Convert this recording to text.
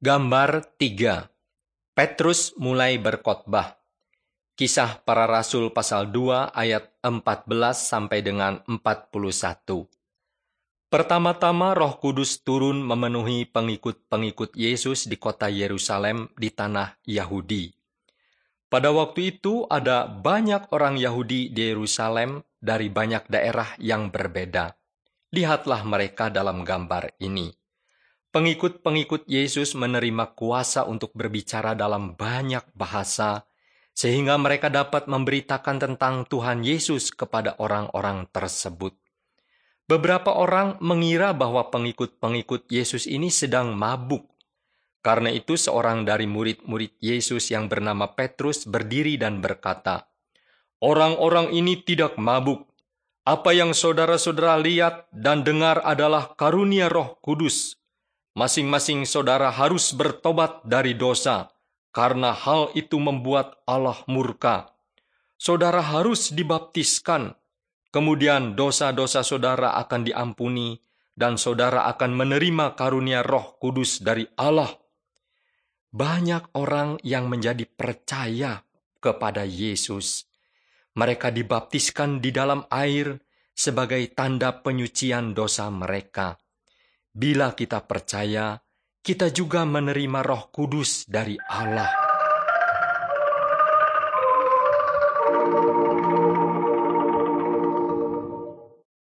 Gambar 3. Petrus mulai berkhotbah. Kisah para Rasul pasal 2 ayat 14 sampai dengan 41. Pertama-tama Roh Kudus turun memenuhi pengikut-pengikut Yesus di kota Yerusalem di tanah Yahudi. Pada waktu itu ada banyak orang Yahudi di Yerusalem dari banyak daerah yang berbeda. Lihatlah mereka dalam gambar ini. Pengikut-pengikut Yesus menerima kuasa untuk berbicara dalam banyak bahasa, sehingga mereka dapat memberitakan tentang Tuhan Yesus kepada orang-orang tersebut. Beberapa orang mengira bahwa pengikut-pengikut Yesus ini sedang mabuk. Karena itu seorang dari murid-murid Yesus yang bernama Petrus berdiri dan berkata, "Orang-orang ini tidak mabuk. Apa yang saudara-saudara lihat dan dengar adalah karunia Roh Kudus. Masing-masing saudara harus bertobat dari dosa, karena hal itu membuat Allah murka. Saudara harus dibaptiskan, kemudian dosa-dosa saudara akan diampuni, dan saudara akan menerima karunia Roh Kudus dari Allah." Banyak orang yang menjadi percaya kepada Yesus. Mereka dibaptiskan di dalam air sebagai tanda penyucian dosa mereka. Bila kita percaya, kita juga menerima Roh Kudus dari Allah.